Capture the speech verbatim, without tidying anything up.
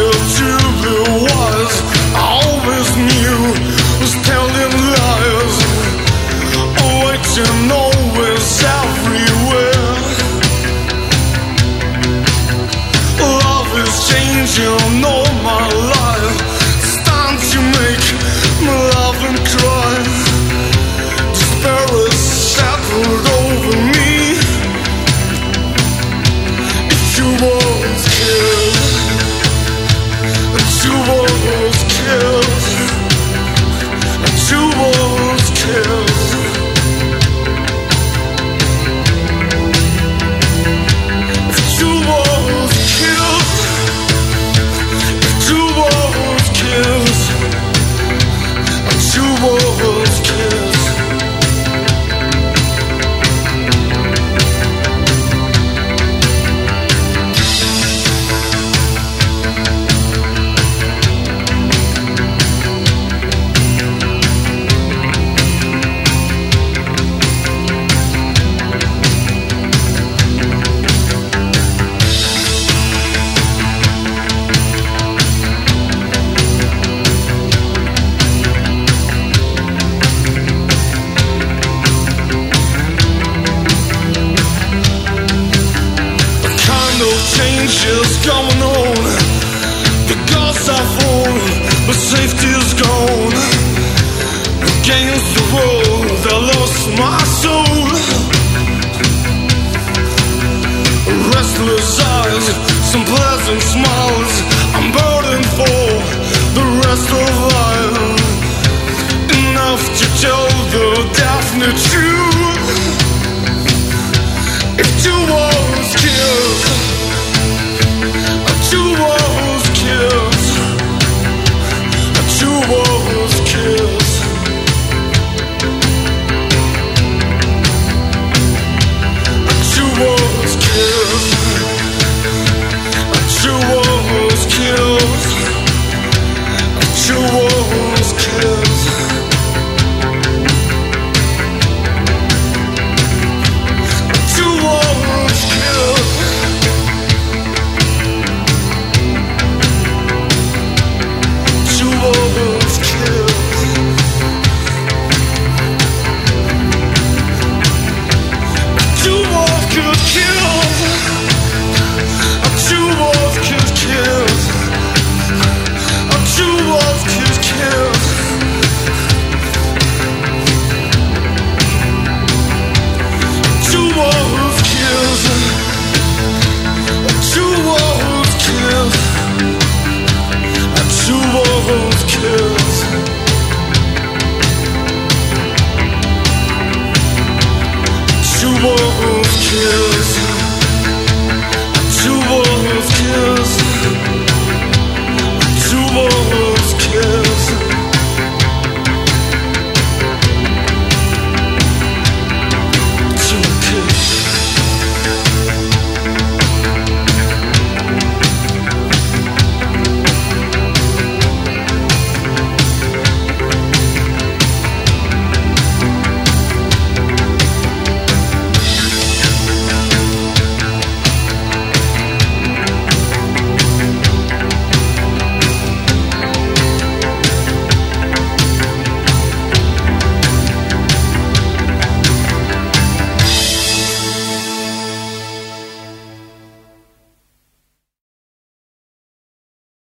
still truly was. I always knew was telling lies, waiting always everywhere. Love is changing all my life. It's time to make me laugh and cry. Despair is settled over me. If you was killed, if you was killed, if you was killed. If you was killed, if you was killed, if you was killed. Changes going on. The gods are full, but safety is gone. Against the world, I lost my soul. Restless eyes, some pleasant smiles. I'm burdened for the rest of life. Enough to tell the definite truth. If you was killed, two was killed, two was killed, two was killed, two was killed, two was